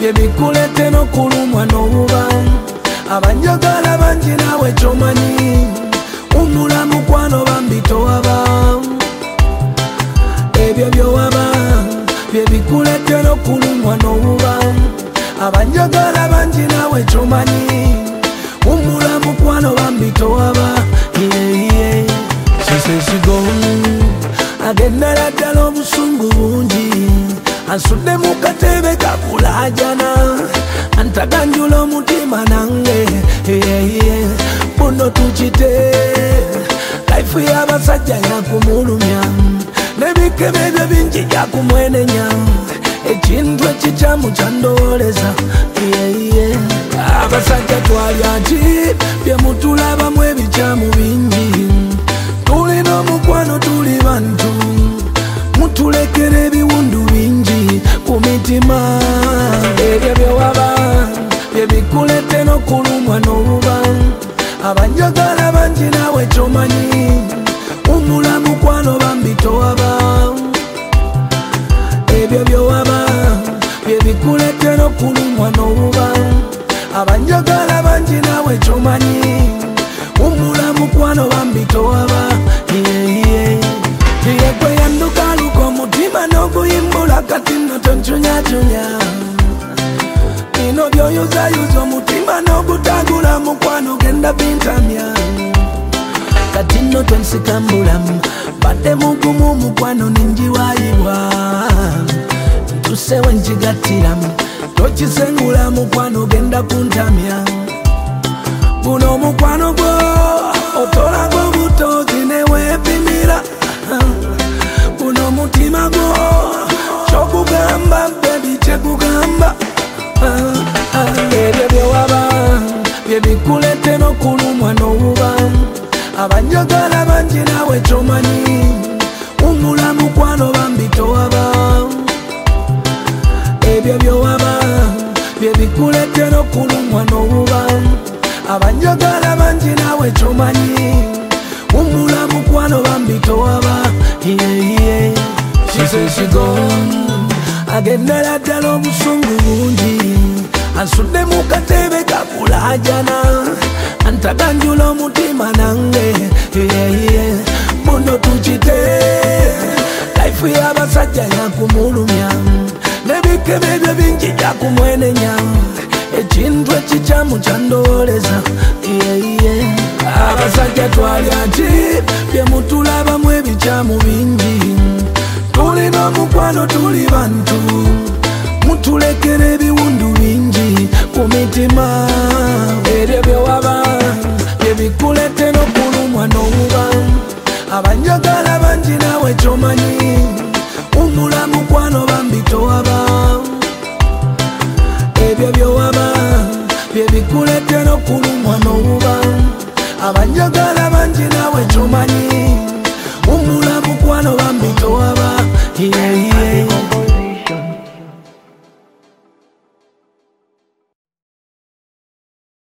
byebikulete n'okulumwa n'obuba abanjagala bangi naawe kyomanyi umula mukwano bambi towaba ebyo byowaba byebikulete n'okulumwa n'obuba abanjagala bangi naawe kyomanyi umula mukwano bambi towaba sisesigo agendala ddala obusungu bungi ansudde mu katebe kakulajana antaganjula omutima nange buno tukite laifu y'abasajja yakumulumya n'ebikebebyo bingi yakumwenenya ekintu ekikyamu kyandowoleza abasajja twalya ki byemutulabamu ebikyamu bingi tulina omukwano tuli bantu mutulekera ebiwundu bingi ku mitima ebyo byewaba byebikulete n'okulumwa n'obuba abanjagala bangi naawe kyomanyi umula mukwano bambi towaba ebyo byewaba byebikulete n'okulumwa n'obuba abanjagala bangi naawe kyomanyi umula mukwano bambi towaba yegwe yandukaluka omutima n'oguyimbula kati nno toncunyatunya bino byoyuzayuza omutima n'ogutagula mukwano genda bintamya kati nno tonsikambulamu badde mugumu mukwano ninjiwayibwa ntusewe njigattiramu tokisengula mukwano genda kuntamya guno omukwano gwo otolaga obutozi neweepimira guno omutima gwo kyokugamba bebi kyekugamba ebyo byewaba byebikulete n'okulumwa n'obuba abanjagala bangi naawe kyomanyi umula mukwano bambi towaba ebyo byewaba byebikulete n'okulumwa n'obuba abanjagala bangi naawe kyomanyi umula mukwano bambi towaba sisesigo agendera ddala obusungu bungi ansudde mu katebe kakulajana antaganjula omutima nange buno tukite laifu y'abasajja yakumulumya n'ebikebebyo bingi yakumwenenya ekintu ekikyamu kyandowoleza abasajja twalya ki byemutulabamu ebikyamu bingi tulina omukwano tuli bantu mutulekera ebiwundu bingi ku mitima ebyo byewaba byebikulete n'okulumwa n'obuba abanjagala bangi naawe kyomanyi umula mukwano bambi towaba ebyo byewaba byebikulete n'okulumwa n'obuba abanjagala bangi naawe kyomanyi umula mukwano bambi towaba